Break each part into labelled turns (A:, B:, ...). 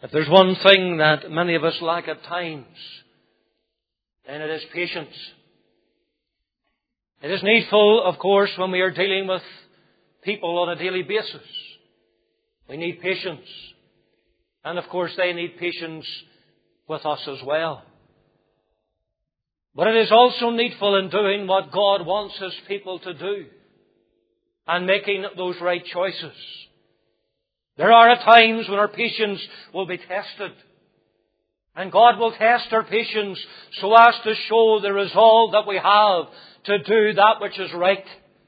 A: If there's one thing that many of us lack at times, then it is patience. It is needful, of course, when we are dealing with people on a daily basis. We need patience. And of course they need patience with us as well. But it is also needful in doing what God wants His people to do and making those right choices. There are times when our patience will be tested. And God will test our patience so as to show the resolve that we have to do that which is right.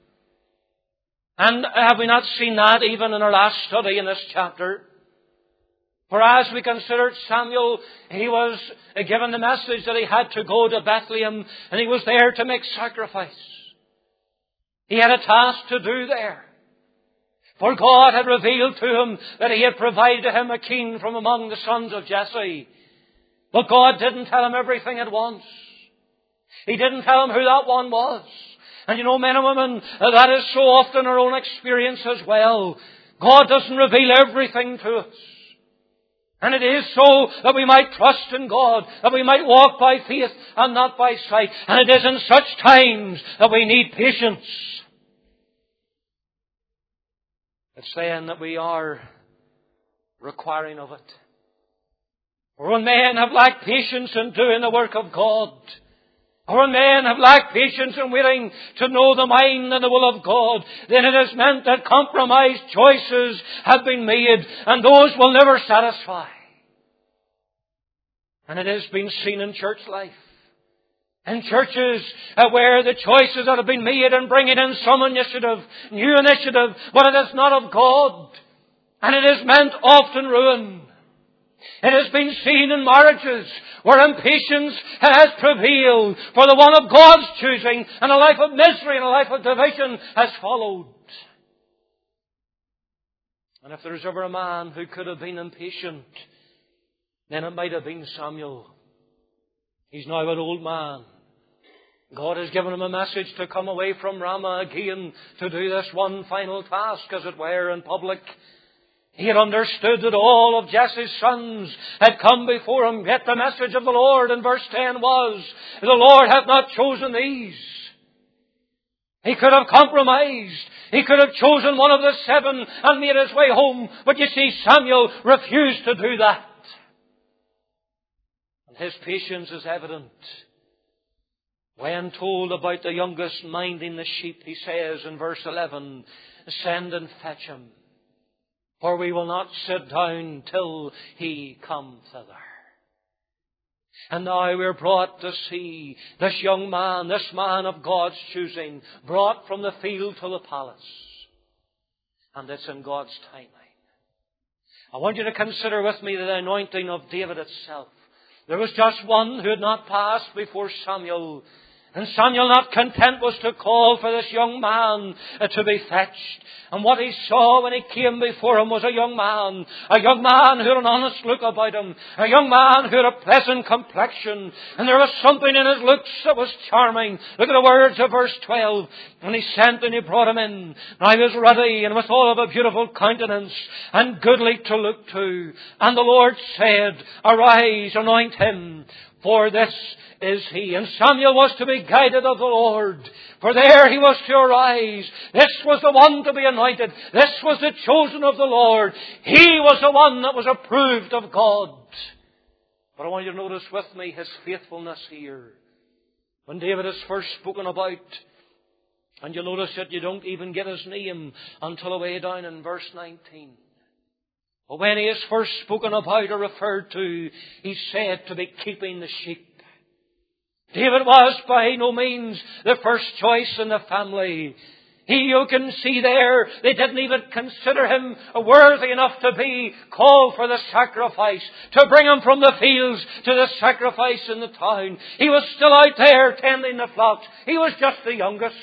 A: And have we not seen that even in our last study in this chapter? For as we considered Samuel, he was given the message that he had to go to Bethlehem and he was there to make sacrifice. He had a task to do there. For God had revealed to him that He had provided him a king from among the sons of Jesse. But God didn't tell him everything at once. He didn't tell him who that one was. And you know, men and women, that is so often our own experience as well. God doesn't reveal everything to us. And it is so that we might trust in God, that we might walk by faith and not by sight. And it is in such times that we need patience. It's then that we are requiring of it. For when men have lacked patience in doing the work of God, or when men have lacked patience in waiting to know the mind and the will of God, then it has meant that compromised choices have been made, and those will never satisfy. And it has been seen in church life. In churches where the choices that have been made in bringing in some initiative, new initiative, but it is not of God. And it has meant often ruin. It has been seen in marriages where impatience has prevailed for the one of God's choosing, and a life of misery and a life of division has followed. And if there's ever a man who could have been impatient, then it might have been Samuel. He's now an old man. God has given him a message to come away from Ramah again to do this one final task, as it were, in public. He had understood that all of Jesse's sons had come before him. Yet the message of the Lord in verse 10 was, the Lord hath not chosen these. He could have compromised. He could have chosen one of the 7 and made his way home. But you see, Samuel refused to do that. And his patience is evident. When told about the youngest minding the sheep, he says in verse 11, send and fetch him, for we will not sit down till he come thither. And now we're brought to see this young man, this man of God's choosing, brought from the field to the palace. And it's in God's timing. I want you to consider with me the anointing of David itself. There was just one who had not passed before Samuel. And Samuel, not content, was to call for this young man to be fetched. And what he saw when he came before him was a young man who had an honest look about him, a young man who had a pleasant complexion, and there was something in his looks that was charming. Look at the words of verse 12. And he sent and he brought him in. Now he was ruddy and with all of a beautiful countenance and goodly to look to. And the Lord said, arise, anoint him, for this is he. And Samuel was to be guided of the Lord, for there he was to arise. This was the one to be anointed. This was the chosen of the Lord. He was the one that was approved of God. But I want you to notice with me his faithfulness here. When David is first spoken about, and you'll notice that you don't even get his name until away down in verse 19. But when he is first spoken about or referred to, he's said to be keeping the sheep. David was by no means the first choice in the family. You can see there, they didn't even consider him worthy enough to be called for the sacrifice, to bring him from the fields to the sacrifice in the town. He was still out there tending the flocks. He was just the youngest.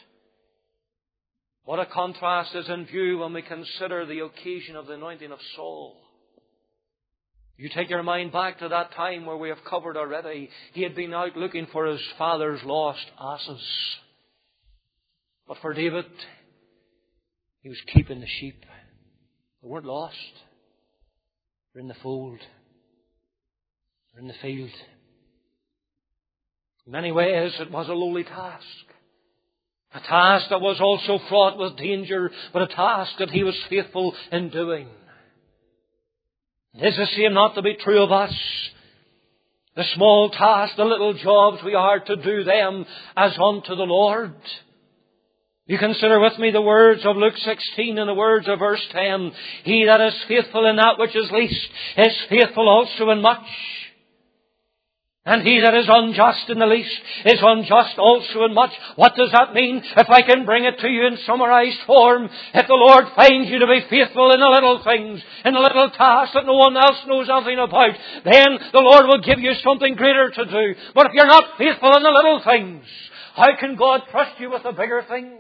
A: What a contrast is in view when we consider the occasion of the anointing of Saul. You take your mind back to that time where we have covered already. He had been out looking for his father's lost asses. But for David, he was keeping the sheep. They weren't lost. We're in the fold. We're in the field. In many ways it was a lowly task. A task that was also fraught with danger, but a task that he was faithful in doing. Is the same not to be true of us? The small tasks, the little jobs, we are to do them as unto the Lord. You consider with me the words of Luke 16 and the words of verse 10. He that is faithful in that which is least is faithful also in much. And he that is unjust in the least is unjust also in much. What does that mean? If I can bring it to you in summarized form, if the Lord finds you to be faithful in the little things, in the little tasks that no one else knows anything about, then the Lord will give you something greater to do. But if you're not faithful in the little things, how can God trust you with the bigger things?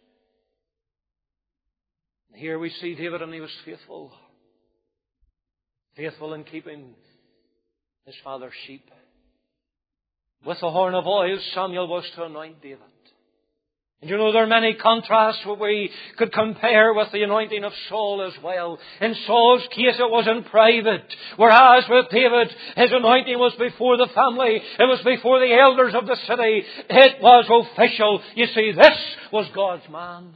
A: Here we see David, and he was faithful. Faithful in keeping his father's sheep. With the horn of oil, Samuel was to anoint David. And you know, there are many contrasts that we could compare with the anointing of Saul as well. In Saul's case, it was in private. Whereas with David, his anointing was before the family. It was before the elders of the city. It was official. You see, this was God's man.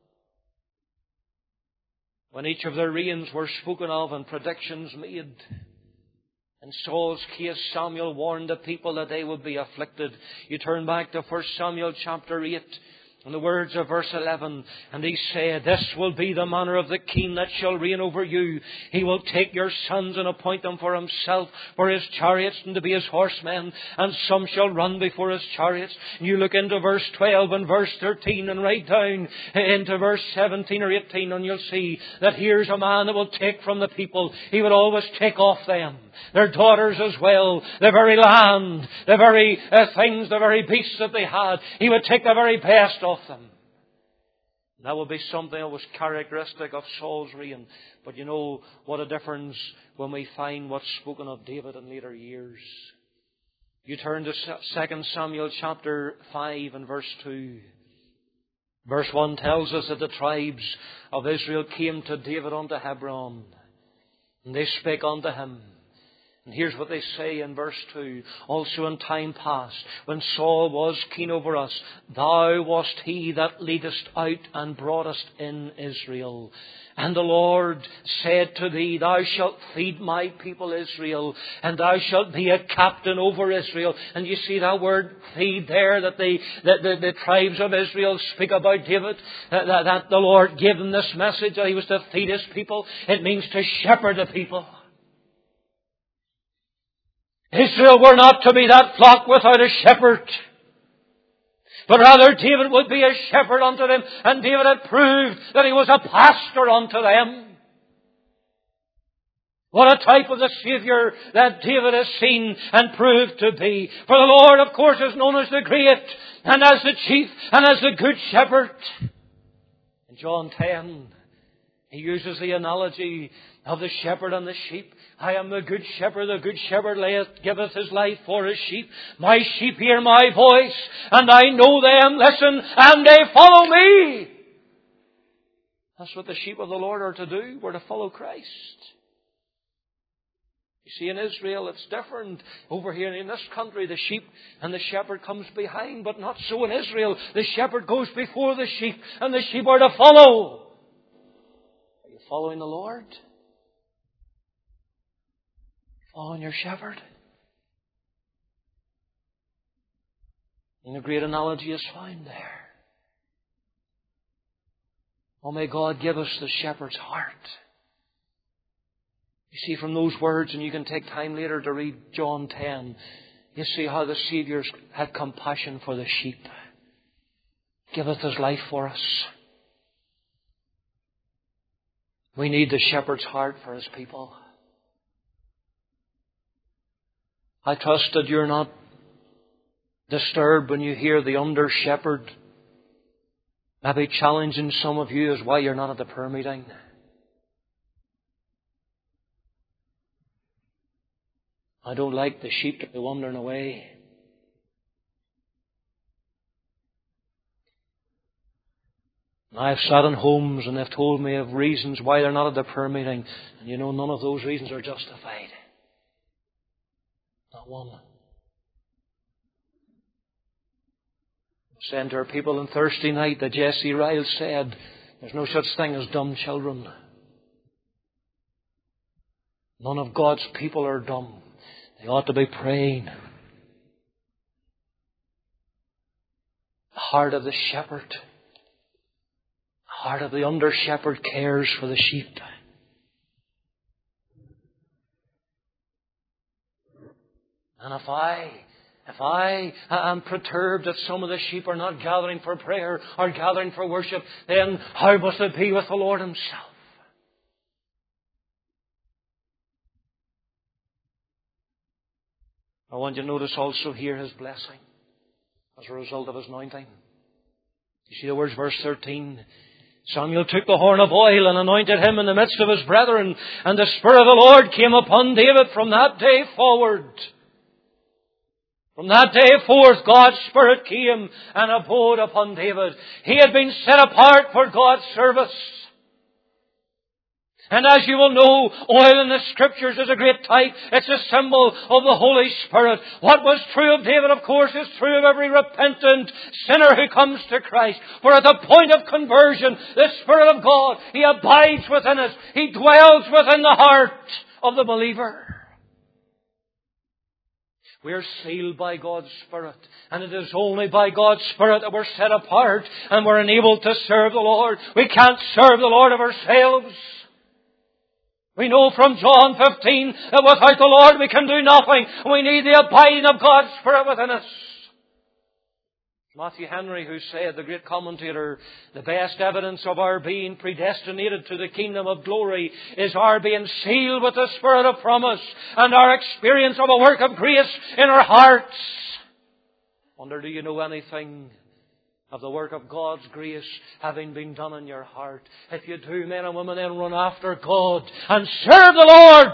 A: When each of their reigns were spoken of and predictions made, in Saul's case, Samuel warned the people that they would be afflicted. You turn back to 1 Samuel chapter 8. And the words of verse 11, and he said, this will be the manner of the king that shall reign over you. He will take your sons and appoint them for himself, for his chariots, and to be his horsemen, and some shall run before his chariots. And you look into verse 12 and verse 13 and right down into verse 17 or 18, and you'll see that here's a man that will take from the people. He would always take off them, their daughters as well, the very land, the very things, the very beasts that they had. He would take the very best of them. That would be something that was characteristic of Saul's reign. But you know what a difference when we find what's spoken of David in later years. You turn to 2 Samuel chapter 5 and verse 2. Verse 1 tells us that the tribes of Israel came to David unto Hebron, and they spake unto him. And here's what they say in verse 2. Also in time past, when Saul was king over us, thou wast he that leadest out and broughtest in Israel. And the Lord said to thee, thou shalt feed my people Israel, and thou shalt be a captain over Israel. And you see that word feed there that the tribes of Israel speak about David, that the Lord gave him this message that he was to feed his people. It means to shepherd the people. Israel were not to be that flock without a shepherd, but rather David would be a shepherd unto them, and David had proved that he was a pastor unto them. What a type of the Saviour that David has seen and proved to be. For the Lord, of course, is known as the great, and as the chief, and as the good shepherd. In John 10, he uses the analogy of the shepherd and the sheep. I am the good shepherd giveth his life for his sheep. My sheep hear my voice, and I know them, listen, and they follow me. That's what the sheep of the Lord are to do. We're to follow Christ. You see, in Israel it's different. Over here in this country, the sheep and the shepherd comes behind, but not so in Israel. The shepherd goes before the sheep, and the sheep are to follow. Are you following the Lord? Following your shepherd? And a great analogy is found there. Oh, may God give us the shepherd's heart. You see, from those words, and you can take time later to read John 10, you see how the Saviour had compassion for the sheep. Giveth his life for us. We need the shepherd's heart for his people. I trust that you're not disturbed when you hear the under shepherd maybe challenging some of you as why you're not at the prayer meeting. I don't like the sheep to be wandering away. I've sat in homes and they've told me of reasons why they're not at the prayer meeting. And you know, none of those reasons are justified. Not one. Saying to our people on Thursday night that Jesse Ryle said, there's no such thing as dumb children. None of God's people are dumb. They ought to be praying. The heart of the shepherd, the heart of the under-shepherd cares for the sheep. And if I am perturbed that some of the sheep are not gathering for prayer or gathering for worship, then how must it be with the Lord Himself? I want you to notice also here His blessing as a result of His anointing. You see the words, verse 13. Samuel took the horn of oil and anointed him in the midst of his brethren, and the Spirit of the Lord came upon David from that day forward. From that day forth, God's Spirit came and abode upon David. He had been set apart for God's service. And as you will know, oil in the Scriptures is a great type. It's a symbol of the Holy Spirit. What was true of David, of course, is true of every repentant sinner who comes to Christ. For at the point of conversion, the Spirit of God, He abides within us. He dwells within the heart of the believer. We are sealed by God's Spirit. And it is only by God's Spirit that we're set apart and we're enabled to serve the Lord. We can't serve the Lord of ourselves. We know from John 15 that without the Lord we can do nothing. We need the abiding of God's Spirit within us. Matthew Henry, who said, the great commentator, the best evidence of our being predestinated to the kingdom of glory is our being sealed with the Spirit of promise and our experience of a work of grace in our hearts. Wonder, do you know anything of the work of God's grace having been done in your heart? If you do, men and women, then run after God and serve the Lord.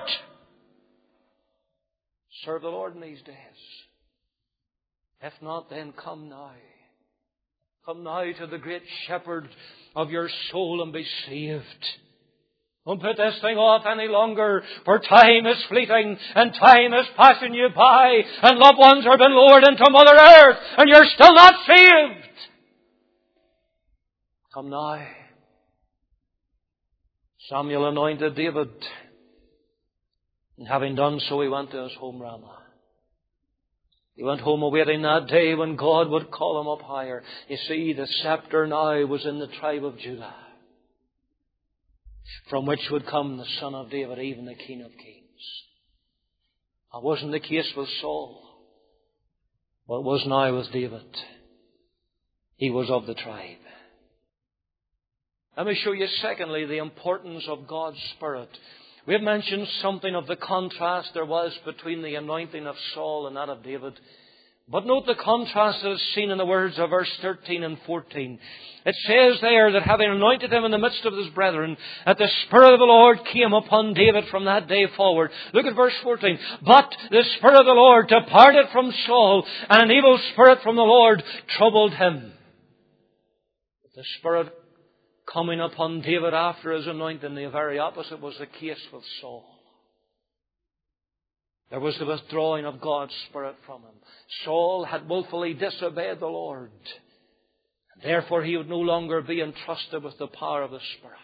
A: Serve the Lord in these days. If not, then come now. Come now to the great shepherd of your soul and be saved. Don't put this thing off any longer, for time is fleeting and time is passing you by and loved ones are being lowered into Mother Earth and you're still not saved. Come now. Samuel anointed David, and having done so, he went to his home Ramah. He went home awaiting that day when God would call him up higher. You see, the scepter now was in the tribe of Judah, from which would come the Son of David, even the King of Kings. That wasn't the case with Saul, but it was now with David. He was of the tribe. Let me show you, secondly, the importance of God's Spirit. We have mentioned something of the contrast there was between the anointing of Saul and that of David. But note the contrast that is seen in the words of verse 13 and 14. It says there that having anointed him in the midst of his brethren, that the Spirit of the Lord came upon David from that day forward. Look at verse 14. But the Spirit of the Lord departed from Saul, and an evil spirit from the Lord troubled him. The Spirit coming upon David after his anointing, the very opposite was the case with Saul. There was the withdrawing of God's Spirit from him. Saul had willfully disobeyed the Lord. And therefore he would no longer be entrusted with the power of the Spirit.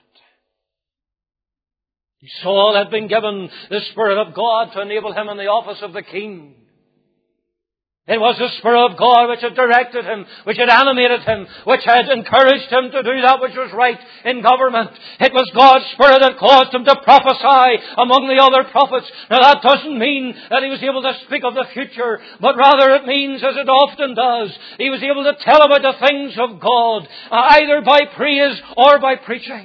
A: Saul had been given the Spirit of God to enable him in the office of the king. It was the Spirit of God which had directed him, which had animated him, which had encouraged him to do that which was right in government. It was God's Spirit that caused him to prophesy among the other prophets. Now that doesn't mean that he was able to speak of the future, but rather it means, as it often does, he was able to tell about the things of God, either by praise or by preaching.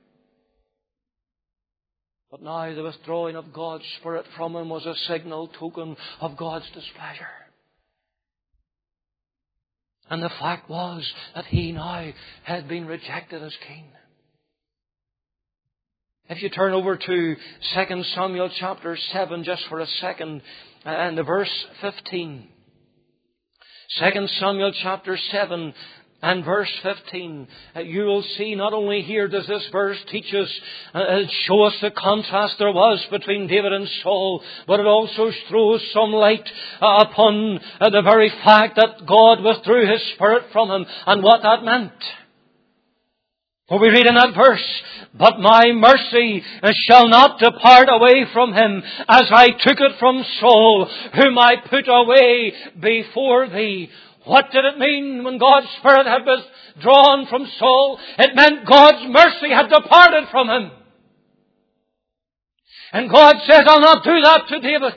A: But now the withdrawing of God's Spirit from him was a signal token of God's displeasure. And the fact was that he now had been rejected as king. If you turn over to 2 Samuel chapter 7 just for a second, and the verse 15. 2 Samuel chapter 7 And verse 15, you will see not only here does this verse teach us, show us the contrast there was between David and Saul, but it also throws some light upon the very fact that God withdrew His Spirit from him and what that meant. For we read in that verse, but my mercy shall not depart away from him, as I took it from Saul, whom I put away before thee. What did it mean when God's Spirit had withdrawn from Saul? It meant God's mercy had departed from him. And God says, I'll not do that to David.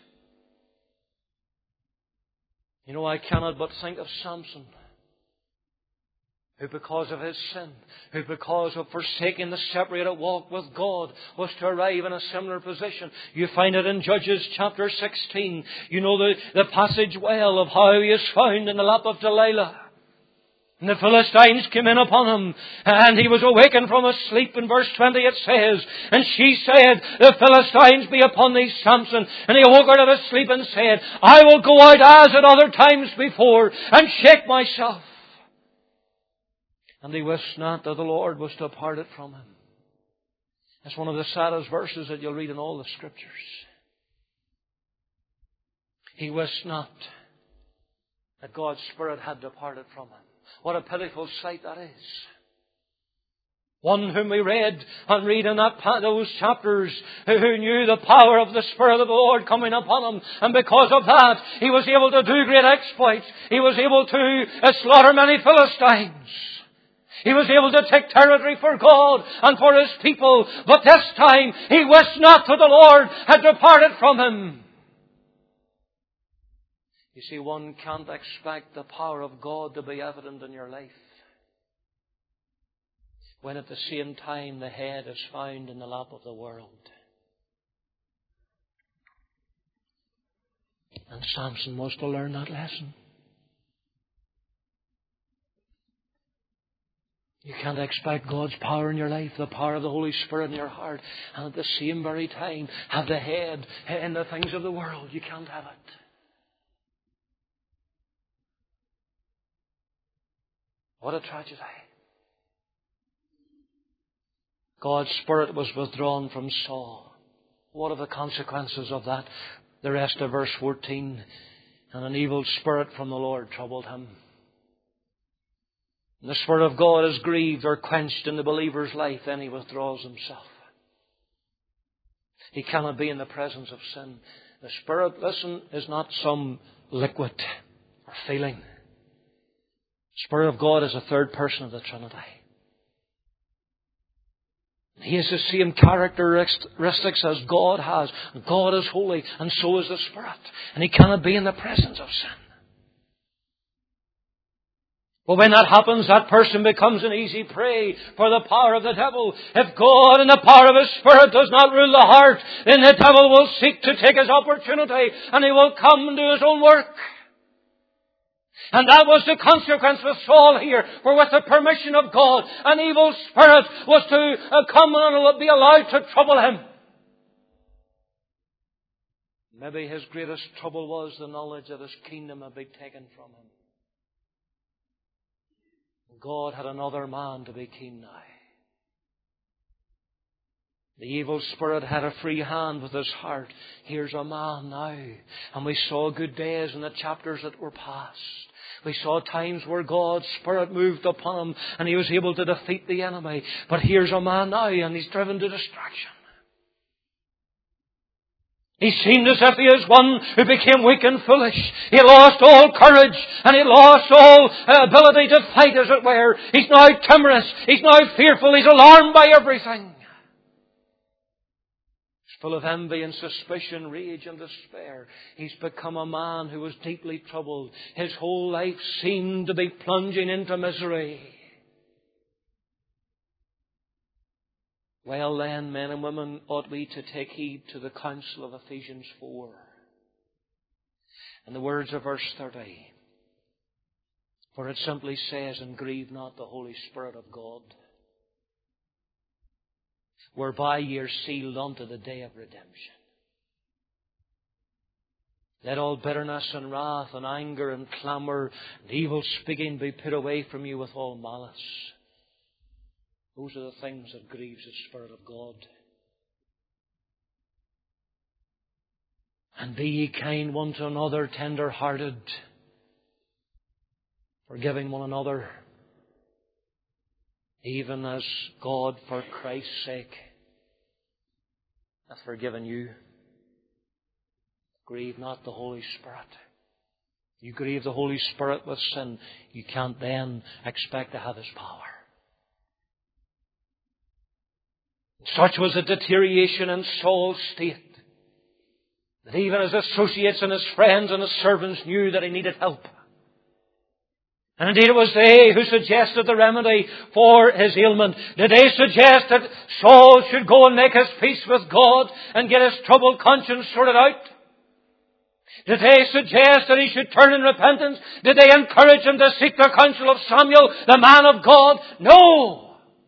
A: You know, I cannot but think of Samson, who because of his sin, who because of forsaking the separated walk with God, was to arrive in a similar position. You find it in Judges chapter 16. You know the passage well of how he is found in the lap of Delilah. And the Philistines came in upon him, and he was awakened from his sleep. In verse 20 it says, and she said, the Philistines be upon thee, Samson. And he awoke out of his sleep and said, I will go out as at other times before, and shake myself. And he wist not that the Lord was departed from him. That's one of the saddest verses that you'll read in all the Scriptures. He wist not that God's Spirit had departed from him. What a pitiful sight that is. One whom we read and read in those chapters, who knew the power of the Spirit of the Lord coming upon him. And because of that, he was able to do great exploits. He was able to slaughter many Philistines. He was able to take territory for God and for His people. But this time, he wist not that the Lord had departed from him. You see, one can't expect the power of God to be evident in your life when at the same time the head is found in the lap of the world. And Samson was to learn that lesson. You can't expect God's power in your life, the power of the Holy Spirit in your heart, and at the same very time have the head in the things of the world. You can't have it. What a tragedy. God's Spirit was withdrawn from Saul. What are the consequences of that? The rest of verse 14. And an evil spirit from the Lord troubled him. And the Spirit of God is grieved or quenched in the believer's life, then he withdraws himself. He cannot be in the presence of sin. The Spirit, listen, is not some liquid or feeling. The Spirit of God is a third person of the Trinity. He has the same characteristics as God has. God is holy, and so is the Spirit. And He cannot be in the presence of sin. Well, when that happens, that person becomes an easy prey for the power of the devil. If God and the power of His Spirit does not rule the heart, then the devil will seek to take his opportunity, and he will come and do his own work. And that was the consequence with Saul here. For with the permission of God, an evil spirit was to come and be allowed to trouble him. Maybe his greatest trouble was the knowledge that his kingdom had been taken from him. God had another man to be king now. The evil spirit had a free hand with his heart. Here's a man now. And we saw good days in the chapters that were past. We saw times where God's Spirit moved upon him and he was able to defeat the enemy. But here's a man now and he's driven to destruction. He seemed as if he is one who became weak and foolish. He lost all courage and he lost all ability to fight, as it were. He's now timorous. He's now fearful. He's alarmed by everything. Full of envy and suspicion, rage and despair. He's become a man who was deeply troubled. His whole life seemed to be plunging into misery. Well then, men and women, ought we to take heed to the counsel of Ephesians 4. And the words of verse 30. For it simply says, and grieve not the Holy Spirit of God, whereby ye are sealed unto the day of redemption. Let all bitterness and wrath and anger and clamour and evil speaking be put away from you with all malice. Those are the things that grieves the Spirit of God. And be ye kind one to another, tender-hearted, forgiving one another, even as God, for Christ's sake, hath forgiven you. Grieve not the Holy Spirit. You grieve the Holy Spirit with sin, you can't then expect to have His power. Such was the deterioration in Saul's state, that even his associates and his friends and his servants knew that he needed help. And indeed it was they who suggested the remedy for his ailment. Did they suggest that Saul should go and make his peace with God and get his troubled conscience sorted out? Did they suggest that he should turn in repentance? Did they encourage him to seek the counsel of Samuel, the man of God? No!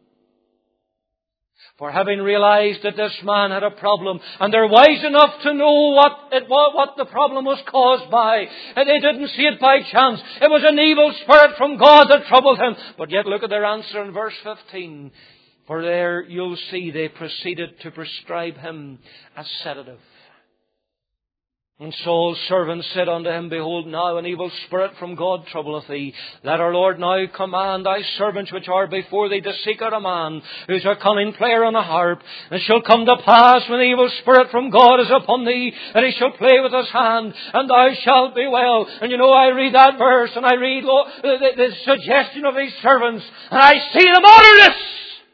A: For having realized that this man had a problem, and they're wise enough to know what the problem was caused by, and they didn't see it by chance. It was an evil spirit from God that troubled him. But yet look at their answer in verse 15. For there you'll see they proceeded to prescribe him a sedative. And Saul's servants said unto him, Behold, now an evil spirit from God troubleth thee. Let our Lord now command thy servants which are before thee to seek out a man who's a cunning player on a harp. And it shall come to pass when the evil spirit from God is upon thee, that he shall play with his hand, and thou shalt be well. And you know, I read that verse, and I read the suggestion of these servants, and I see the modernists.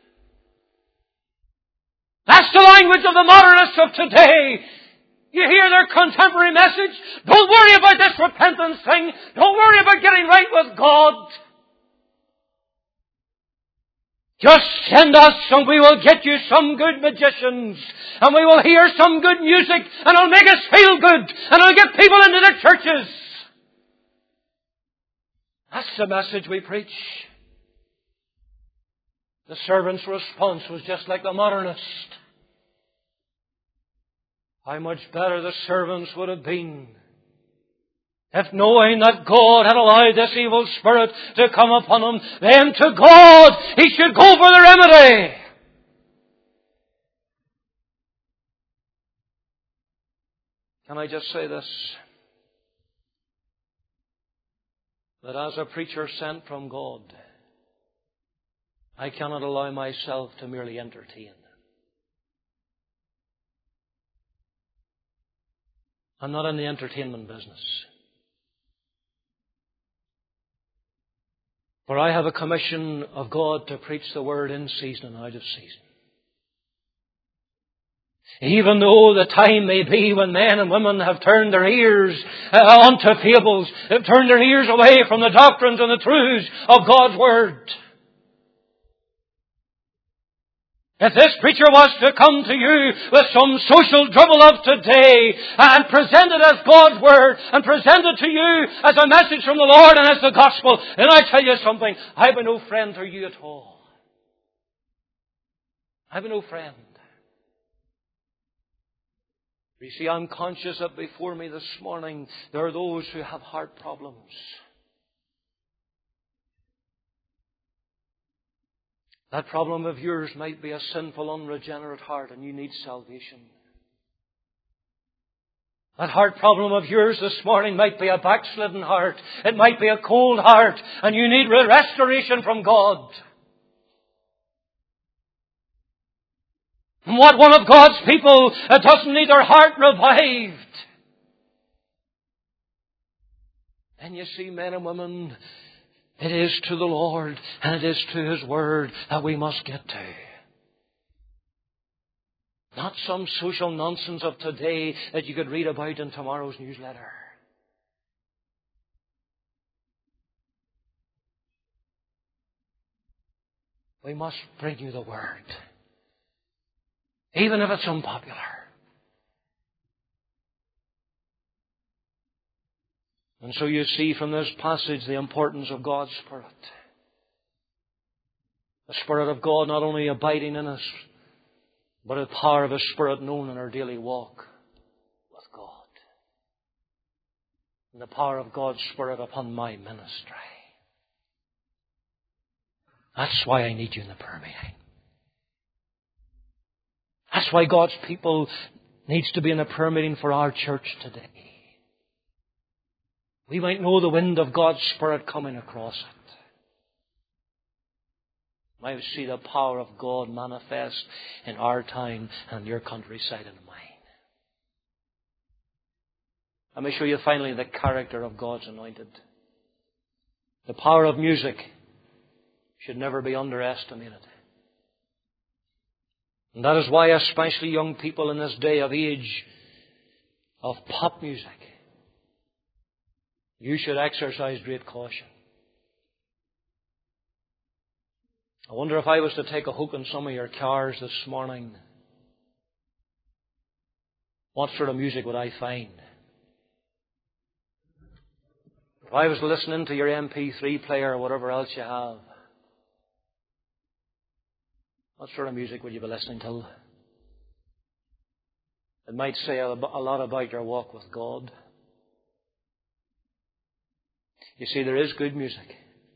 A: That's the language of the modernists of today. You hear their contemporary message? Don't worry about this repentance thing. Don't worry about getting right with God. Just send us and we will get you some good magicians. And we will hear some good music and it'll make us feel good. And it'll get people into the churches. That's the message we preach. The servant's response was just like the modernist. How much better the servants would have been if, knowing that God had allowed this evil spirit to come upon him, then to God he should go for the remedy. Can I just say this? That as a preacher sent from God, I cannot allow myself to merely entertain. I'm not in the entertainment business. For I have a commission of God to preach the word in season and out of season. Even though the time may be when men and women have turned their ears onto fables, have turned their ears away from the doctrines and the truths of God's word. If this preacher was to come to you with some social dribble of today and present it as God's Word and present it to you as a message from the Lord and as the gospel, then I tell you something, I've been no friend to you at all. I've been no friend. You see, I'm conscious that before me this morning there are those who have heart problems. That problem of yours might be a sinful, unregenerate heart and you need salvation. That heart problem of yours this morning might be a backslidden heart. It might be a cold heart and you need restoration from God. And what one of God's people doesn't need their heart revived? And you see, men and women, it is to the Lord and it is to His Word that we must get to. Not some social nonsense of today that you could read about in tomorrow's newsletter. We must bring you the Word, even if it's unpopular. And so you see from this passage the importance of God's Spirit. The Spirit of God not only abiding in us, but the power of His Spirit known in our daily walk with God. and the power of God's Spirit upon my ministry. That's why I need you in the prayer meeting. That's why God's people needs to be in a prayer meeting for our church today. We might know the wind of God's Spirit coming across it. We might see the power of God manifest in our town and your countryside and mine. Let me show you finally the character of God's anointed. The power of music should never be underestimated. And that is why especially young people in this day of age of pop music, you should exercise great caution. I wonder if I was to take a hook in some of your cars this morning, what sort of music would I find? If I was listening to your MP3 player or whatever else you have, what sort of music would you be listening to? It might say a lot about your walk with God. You see, there is good music.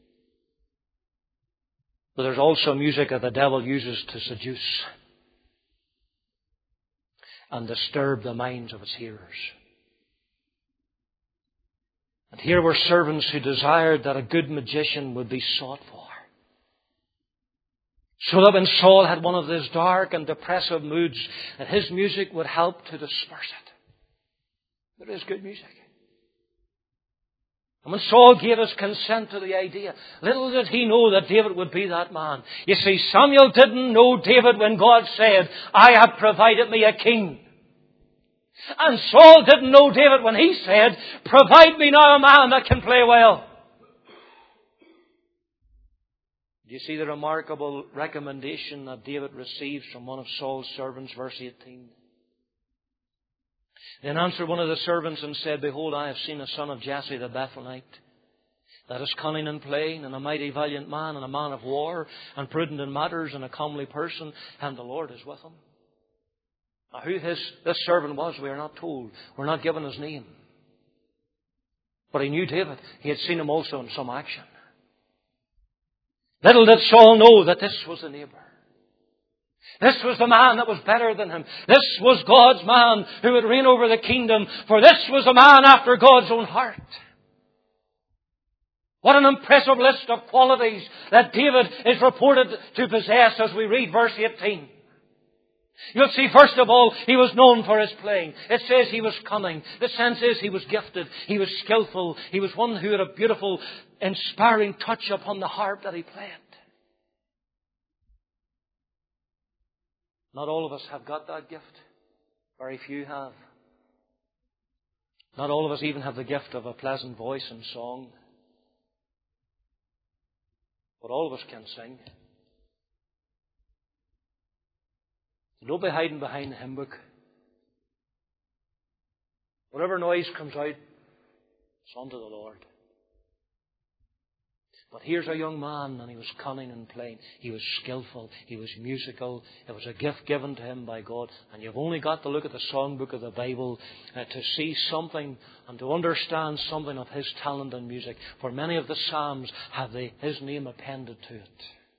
A: But there's also music that the devil uses to seduce and disturb the minds of its hearers. And here were servants who desired that a good magician would be sought for. So that when Saul had one of those dark and depressive moods, that his music would help to disperse it. There is good music. And when Saul gave his consent to the idea, little did he know that David would be that man. You see, Samuel didn't know David when God said, I have provided me a king. And Saul didn't know David when he said, provide me now a man that can play well. Do you see the remarkable recommendation that David receives from one of Saul's servants, verse 18? Then answered one of the servants and said, behold, I have seen a son of Jesse the Bethlehemite, that is cunning in playing, and a mighty valiant man, and a man of war, and prudent in matters, and a comely person, and the Lord is with him. Now, who this servant was, we are not told. We're not given his name. But he knew David. He had seen him also in some action. Little did Saul know that this was the neighbour. This was the man that was better than him. This was God's man who would reign over the kingdom. For this was a man after God's own heart. What an impressive list of qualities that David is reported to possess as we read verse 18. You'll see, first of all, he was known for his playing. It says he was cunning. The sense is he was gifted. He was skillful. He was one who had a beautiful, inspiring touch upon the harp that he played. Not all of us have got that gift. Very few have. Not all of us even have the gift of a pleasant voice and song. But all of us can sing. So don't be hiding behind the hymn book. Whatever noise comes out, it's unto the Lord. But here's a young man, and he was cunning in playing. He was skillful. He was musical. It was a gift given to him by God. And you've only got to look at the songbook of the Bible to see something and to understand something of his talent in music. For many of the Psalms have his name appended to it.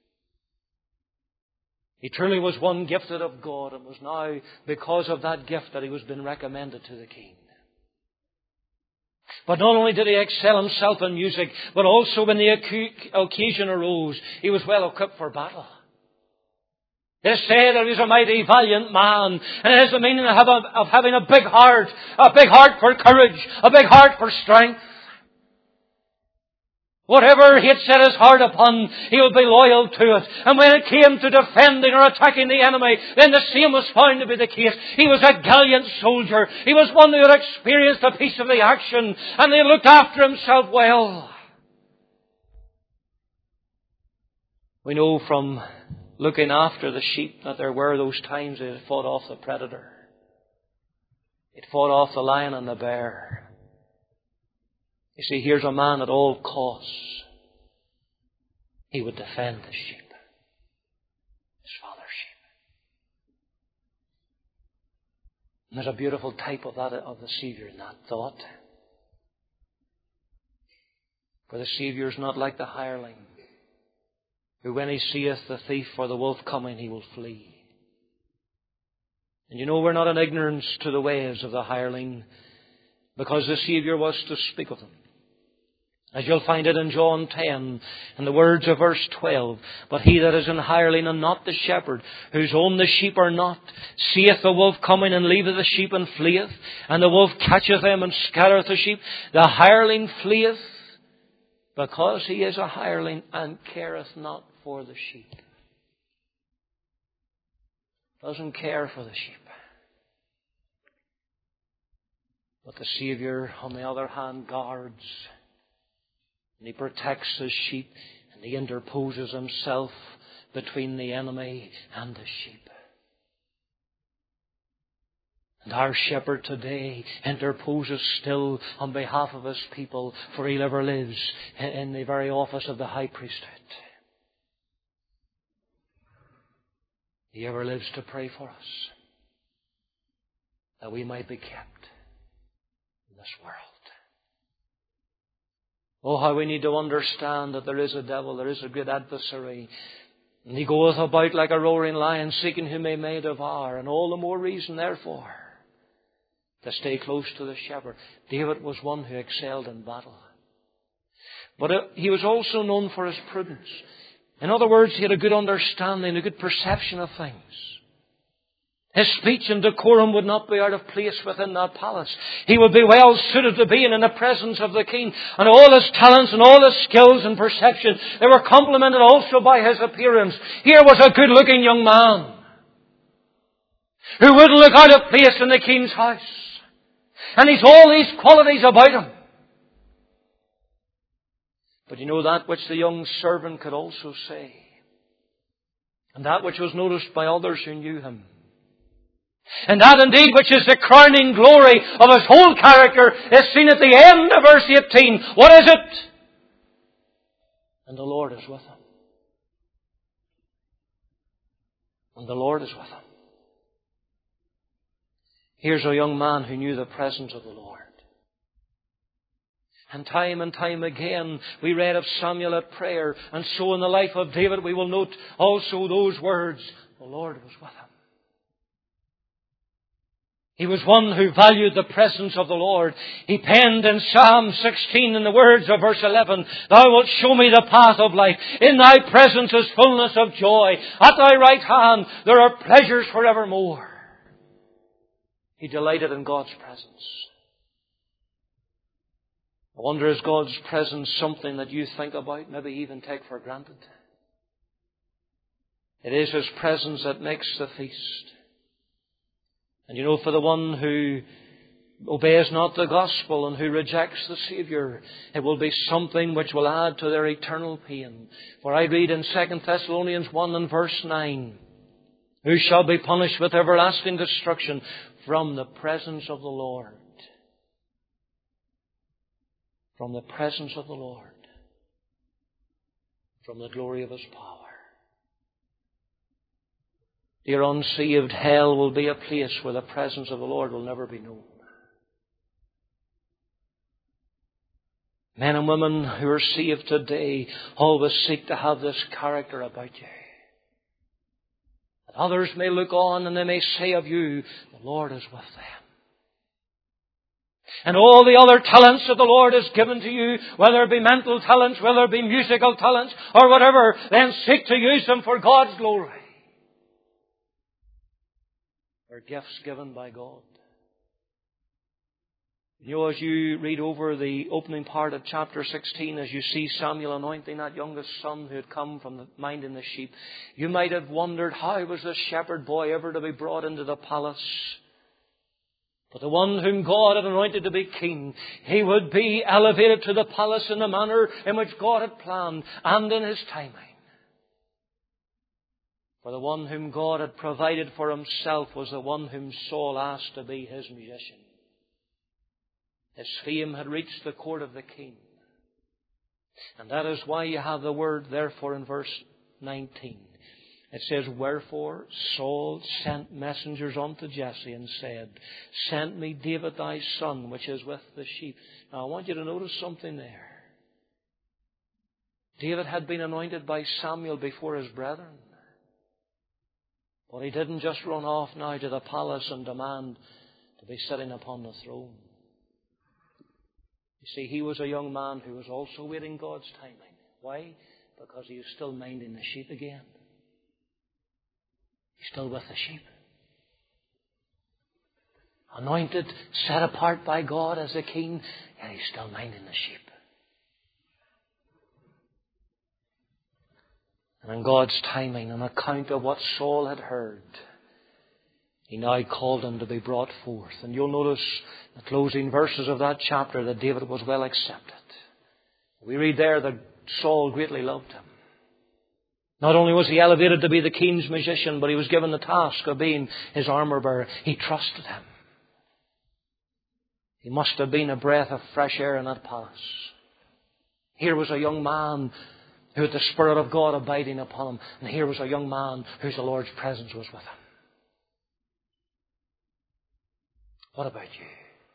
A: He truly was one gifted of God, and was now, because of that gift, that he was being recommended to the king. But not only did he excel himself in music, but also when the occasion arose, he was well equipped for battle. It is said that he was a mighty, valiant man, and it has the meaning of having a big heart for courage, a big heart for strength. Whatever he had set his heart upon, he would be loyal to it. And when it came to defending or attacking the enemy, then the same was found to be the case. He was a gallant soldier. He was one who had experienced a piece of the action, and he looked after himself well. We know from looking after the sheep that there were those times they fought off the predator. It fought off the lion and the bear. You see, here's a man at all costs. He would defend his sheep. His father's sheep. And there's a beautiful type of that, of the Savior in that thought. For the Saviour is not like the hireling, who when he seeth the thief or the wolf coming, he will flee. And you know, we're not in ignorance to the ways of the hireling, because the Saviour was to speak of them. As you'll find it in John 10, in the words of verse 12, but he that is an hireling and not the shepherd, whose own the sheep are not, seeth the wolf coming and leaveth the sheep and fleeth, and the wolf catcheth them and scattereth the sheep. The hireling fleeth, because he is a hireling and careth not for the sheep. Doesn't care for the sheep. But the Saviour, on the other hand, guards. And he protects his sheep, and he interposes himself between the enemy and the sheep. And our shepherd today interposes still on behalf of his people, for he ever lives in the very office of the high priesthood. He ever lives to pray for us, that we might be kept in this world. Oh, how we need to understand that there is a devil, there is a good adversary. And he goeth about like a roaring lion, seeking whom he may devour. And all the more reason, therefore, to stay close to the shepherd. David was one who excelled in battle. But he was also known for his prudence. In other words, he had a good understanding, a good perception of things. His speech and decorum would not be out of place within that palace. He would be well suited to being in the presence of the king. And all his talents and all his skills and perception, they were complemented also by his appearance. Here was a good-looking young man who wouldn't look out of place in the king's house. And he's all these qualities about him. But you know, that which the young servant could also say, and that which was noticed by others who knew him, and that indeed which is the crowning glory of his whole character, is seen at the end of verse 18. What is it? And the Lord is with him. And the Lord is with him. Here's a young man who knew the presence of the Lord. And time again we read of Samuel at prayer. And so in the life of David we will note also those words. The Lord was with him. He was one who valued the presence of the Lord. He penned in Psalm 16 in the words of verse 11, Thou wilt show me the path of life. In Thy presence is fullness of joy. At Thy right hand there are pleasures forevermore. He delighted in God's presence. I wonder, is God's presence something that you think about, maybe even take for granted? It is His presence that makes the feast. And you know, for the one who obeys not the gospel and who rejects the Saviour, it will be something which will add to their eternal pain. For I read in 2 Thessalonians 1 and verse 9, Who shall be punished with everlasting destruction from the presence of the Lord. From the presence of the Lord. From the glory of His power. Dear unsaved, hell will be a place where the presence of the Lord will never be known. Men and women who are saved today always seek to have this character about you. That others may look on and they may say of you, the Lord is with them. And all the other talents that the Lord has given to you, whether it be mental talents, whether it be musical talents, or whatever, then seek to use them for God's glory. They're gifts given by God. You know, as you read over the opening part of chapter 16, as you see Samuel anointing that youngest son who had come from minding the sheep, you might have wondered, how was this shepherd boy ever to be brought into the palace? But the one whom God had anointed to be king, he would be elevated to the palace in the manner in which God had planned and in His timing. For the one whom God had provided for Himself was the one whom Saul asked to be his musician. His fame had reached the court of the king. And that is why you have the word, therefore, in verse 19. It says, Wherefore Saul sent messengers unto Jesse and said, Send me David thy son, which is with the sheep. Now I want you to notice something there. David had been anointed by Samuel before his brethren. But he didn't just run off now to the palace and demand to be sitting upon the throne. You see, he was a young man who was also waiting God's timing. Why? Because he was still minding the sheep again. He's still with the sheep. Anointed, set apart by God as a king, and he's still minding the sheep. And in God's timing, on account of what Saul had heard, He now called him to be brought forth. And you'll notice the closing verses of that chapter that David was well accepted. We read there that Saul greatly loved him. Not only was he elevated to be the king's musician, but he was given the task of being his armor bearer. He trusted him. He must have been a breath of fresh air in that palace. Here was a young man who had the Spirit of God abiding upon him. And here was a young man whose the Lord's presence was with him. What about you?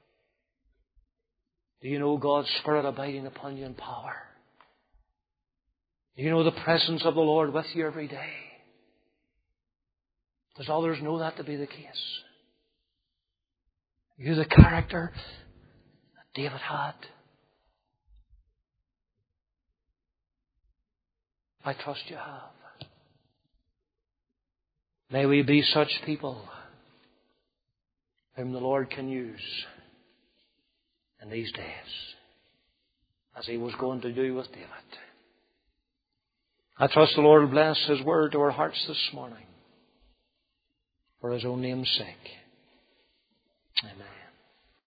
A: Do you know God's Spirit abiding upon you in power? Do you know the presence of the Lord with you every day? Does others know that to be the case? Are you the character that David had? I trust you have. May we be such people whom the Lord can use in these days, as He was going to do with David. I trust the Lord will bless His word to our hearts this morning for His own name's sake. Amen.